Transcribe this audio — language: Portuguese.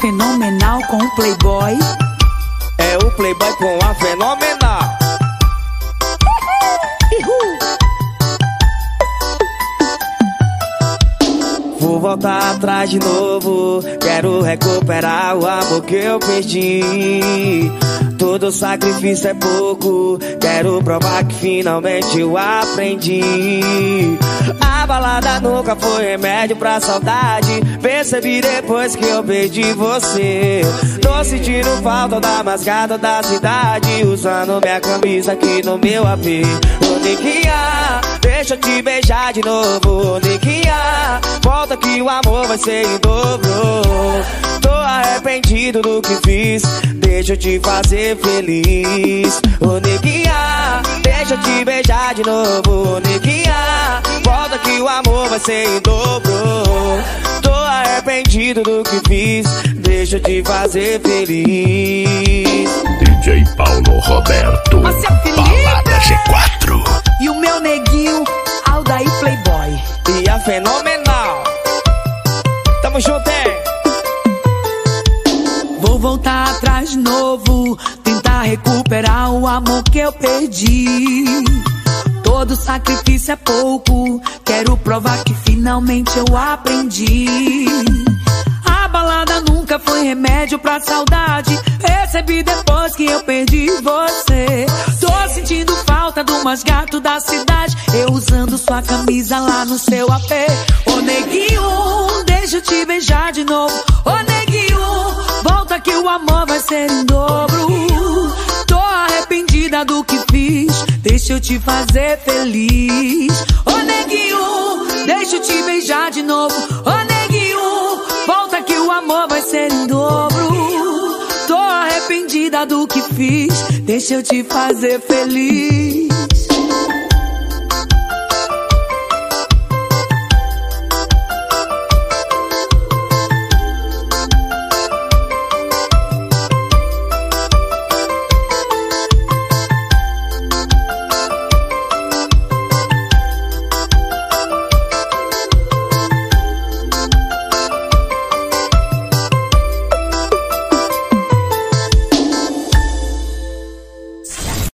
fenomenal com o Playboy. É o Playboy com a fenomenal. Vou voltar atrás de novo, quero recuperar o amor que eu perdi. Todo sacrifício é pouco, quero provar que finalmente eu aprendi. A balada nunca foi remédio pra saudade, percebi depois que eu perdi você. Tô sentindo falta da mascada da cidade, usando minha camisa aqui no meu AP. Ô Niquinha, deixa eu te beijar de novo. Ô Niquinha, volta que o amor vai ser em dobro. Tô arrependido do que fiz, deixa eu te fazer feliz. Ô Niquinha, deixa eu te beijar de novo. Ô Niquinha, volta que o amor vai ser em dobro. Tô arrependido do que fiz, deixa eu te fazer feliz. DJ Paulo Roberto, Balada G4. E o meu neguinho, Aldair Playboy. E a fenomenal. Tamo junto, hein? Vou voltar atrás de novo, tentar recuperar o amor que eu perdi. Todo sacrifício é pouco, quero provar que finalmente eu aprendi. A balada nunca foi remédio pra saudade, percebi depois que eu perdi você. Tô sentindo falta do mais gato da cidade, eu usando sua camisa lá no seu AP. Ô neguinho, deixa eu te beijar de novo. Ô neguinho, volta que o amor vai ser em dobro. Tô arrependida do que fiz, deixa eu te fazer feliz. Ô neguinho, deixa eu te beijar de novo. Ô neguinho, volta que o amor vai ser em dobro. Tô arrependida do que fiz, deixa eu te fazer feliz.